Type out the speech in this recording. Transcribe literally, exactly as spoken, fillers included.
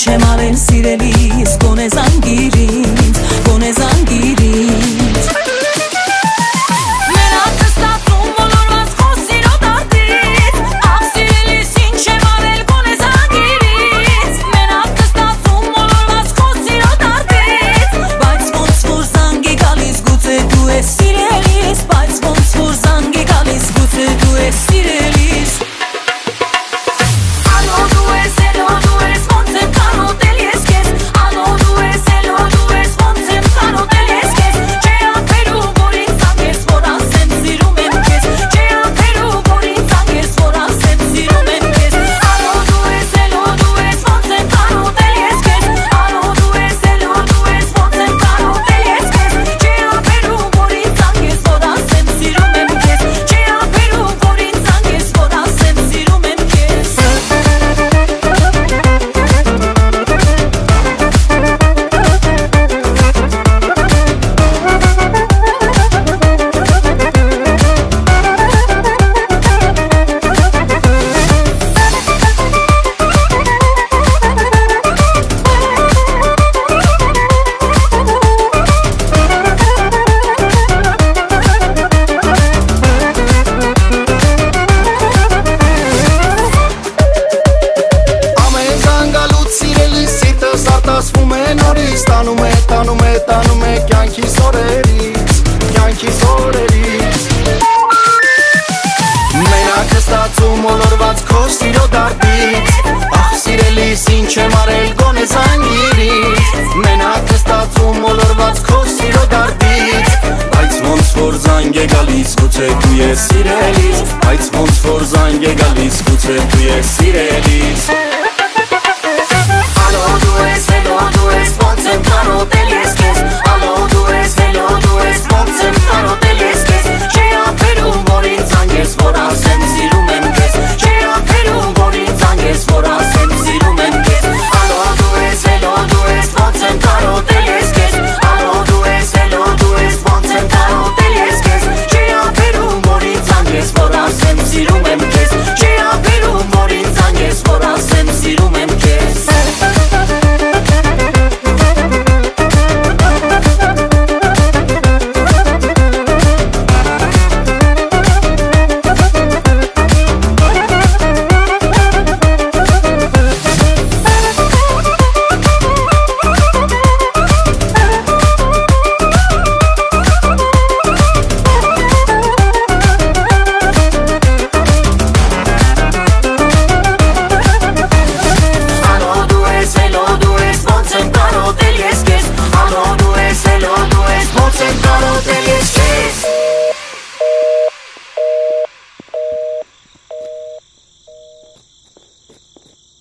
չեմ արել սիրելիս, գոնե զանգիր ինձ, գոնե զանգիր ինձ։ Մենակ կստացում մոլորված քո սիրո դարդից, ախ սիրելիս ինչ եմ արել, գոնե զանգիր ինձ։ Մենակ կստացում մոլորված քո սիրո դարդից, բայց ոնց որ զանգ է գալիս, գուցե դու ես սիրելիս, բայց ոնց որ զանգ է գալիս, գուցե դու ես սիրելիս։ Տանում է, տանում է, տանում է կյանքիս օրերից, կյանքիս օրերից Մենակ ստացում մոլորված քո սիրո դարդից, ախ սիրելիս ինչ եմ արել, գոնե զանգիր ինձ Մենակ ստացում մոլորված քո սիրո դարդից, բայց ոնց որ զանգ է գալիս, գուցե դու ես սիրելիս, բայց ոնց որ զանգ է գալիս, գուցե դու ես սիրելիս Ալո դու ես, հելո դու ես, ոնց եմ կարոտել ես քեզ Ալո դու ես, հելո դու ես, ոնց եմ կարոտել ես քեզ Չի ապերում, որ ինձ անգես, որ ասեմ սիրում եմ քեզ Չի ապերում, որ ինձ անգես, որ ասեմ սիրում եմ քեզ Ալո դու ես, հելո դու ես, ոնց եմ կարոտել